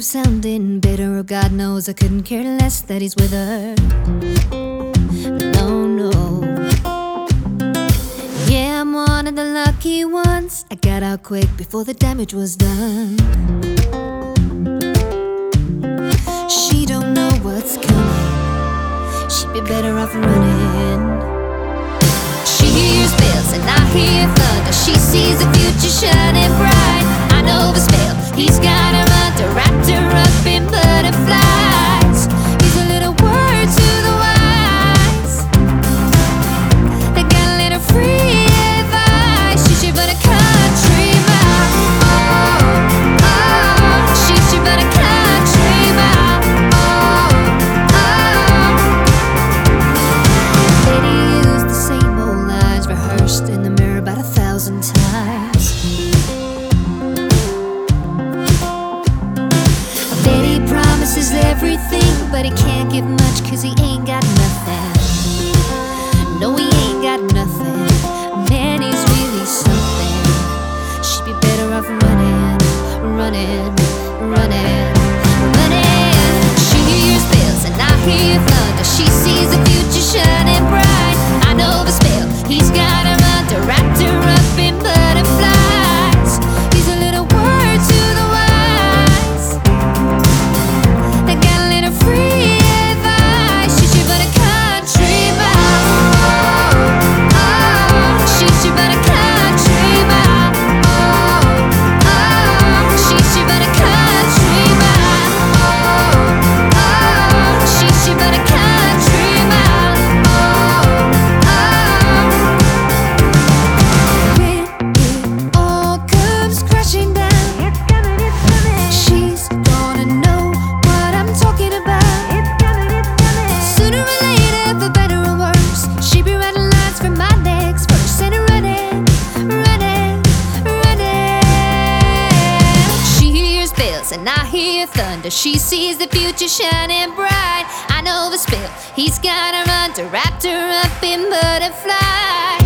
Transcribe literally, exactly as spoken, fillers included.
sounding bitter, oh God knows I couldn't care less that he's with her. No, no. Yeah, I'm one of the lucky ones. I got out quick before the damage was done. She don't know what's coming. She'd be better off running. She hears bells and I hear thunder. She sees the future shining bright. I know the spell he's got her under, wrapped her up in butterflies. He's a little word to the wise. They got a little free advice. She should but a country mile. Oh, oh. She should but a country mile. Oh, oh. Lady used the same old lines, rehearsed in the mirror about a thousand times. Daddy promises everything, but he can't give much cause he ain't got nothing. No, he ain't got nothing. Man, he's really something. She'd be better off running, running, running, running. She hears bells and I hear thunder. She sees the future shining bright. I know the spell he's got her under, wrapped her up in butterflies. He's a little word to the wise. They got a little free advice. She should but a country mile. Oh, oh. She should but a country mile. Oh, oh. She should but a country mile. Oh, oh. She should but a country mile. Oh, oh. When it all comes crashing down, it's coming, it's coming. She's gonna know what I'm talking about. It's coming, it's coming. Sooner or later, for better or worse, she be writing lines from my next verse. And running, running, running. She hears bells and I hear thunder. She sees the future shining bright. I know the spell he's got her under, wrapped her up in butterflies.